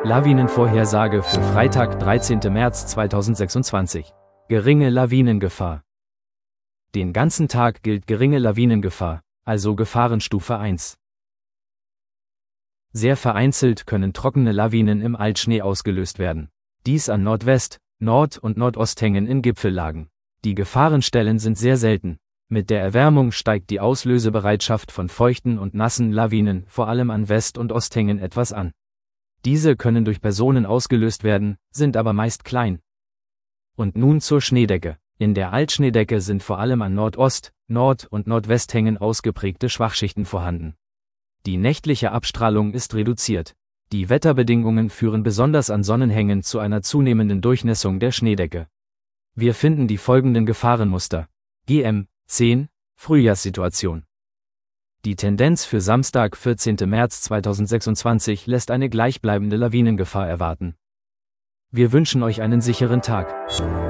Lawinenvorhersage für Freitag, 13. März 2026. Geringe Lawinengefahr. Den ganzen Tag gilt geringe Lawinengefahr, also Gefahrenstufe 1. Sehr vereinzelt können trockene Lawinen im Altschnee ausgelöst werden. Dies an Nordwest-, Nord- und Nordosthängen in Gipfellagen. Die Gefahrenstellen sind sehr selten. Mit der Erwärmung steigt die Auslösebereitschaft von feuchten und nassen Lawinen vor allem an West- und Osthängen etwas an. Diese können durch Personen ausgelöst werden, sind aber meist klein. Und nun zur Schneedecke. In der Altschneedecke sind vor allem an Nordost-, Nord- und Nordwesthängen ausgeprägte Schwachschichten vorhanden. Die nächtliche Abstrahlung ist reduziert. Die Wetterbedingungen führen besonders an Sonnenhängen zu einer zunehmenden Durchnässung der Schneedecke. Wir finden die folgenden Gefahrenmuster. GM10 Frühjahrssituation. Die Tendenz für Samstag, 14. März 2026 lässt eine gleichbleibende Lawinengefahr erwarten. Wir wünschen euch einen sicheren Tag.